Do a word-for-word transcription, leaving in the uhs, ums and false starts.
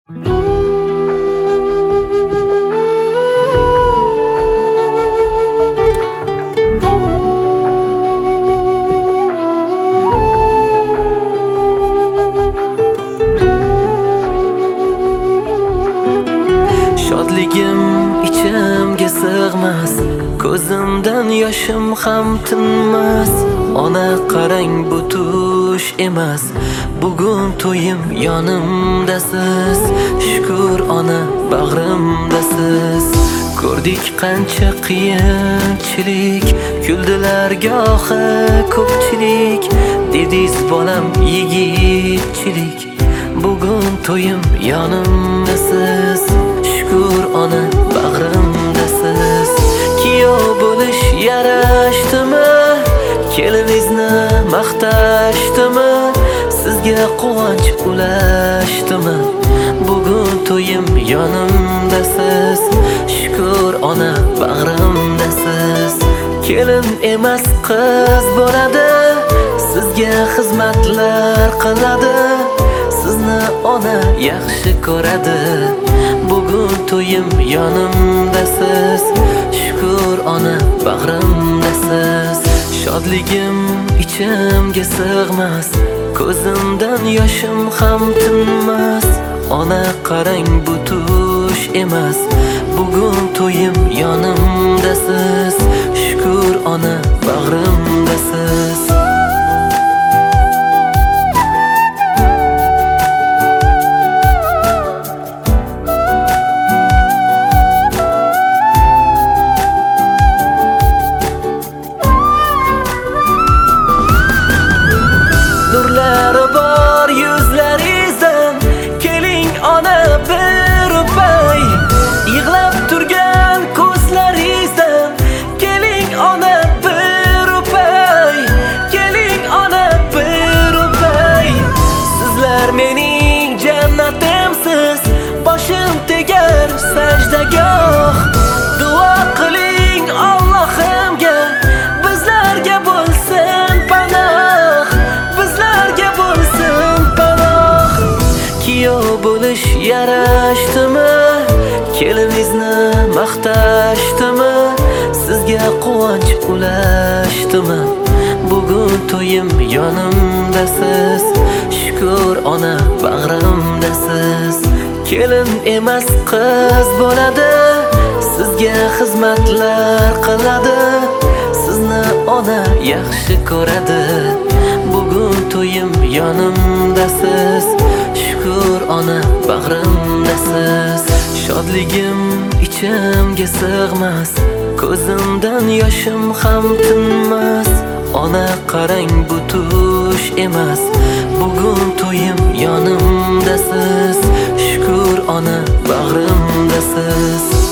Shodligim ichimga sig'mas, ko'zimdan yoshim ham tinmas. Ona qarang, bu tush emas, bugun to'yim yonimdasiz. Shukr ona, bag'rimdasiz. Ko'rdik qancha qiyinchilik, kuldilar gohi ko'pchilik. Dediz bolam yigitchilik, bugun to'yim yonimdasiz. Shukr ona, bag'rimdasiz. Kuyov bo'lish yarashdimi? Kelinizni maqtashdimi? Sizga quvonch ulashdimi? Bugun to'yim yonimdasiz. Shukr ona, bag'rimdasiz. Kelin emas qiz bo'ladi, sizga xizmatlar qiladi. Sizni ona yaxshi ko'radi. Bugun to'yim yonimdasiz. Shukr ona, bag'rimdasiz. Shodligim ichimga sig'mas, ko'zimdan yoshim ham tinmas. Ona qarang, bu tush emas, bugun to'yim yonimdasiz. Shukr ona, bag'rimdasiz. Nurlari bor yuzlaringizdan keling ona bir o'pay. Yig'lab turgan ko'zlaringizdan keling ona bir o'pay. Keling ona bir o'pay. Sizlar mening jannatimsiz, boshim tegar sajdagoh. Duo qiling Allohimga, bizlarga bo'lsin panoh. Kuyov bo'lish yarashdimi? Kelinizni maqtashdimi? Sizga quvonch ulashdimi? Bugun to'yim yonimdasiz. Shukr ona, bag'rimdasiz. Kelin emas qiz bo'ladi, sizga xizmatlar qiladi. Sizni ona yaxshi ko'radi. Bugun to'yim yonimdasiz. Shukr ona, bag'rimdasiz. Shodligim ichimga sig'mas, ko'zimdan yoshim ham tinmas. Ona qarang, bu tush emas, bugun to'yim yonimdasiz. Shukr ona, bag'rimdasiz.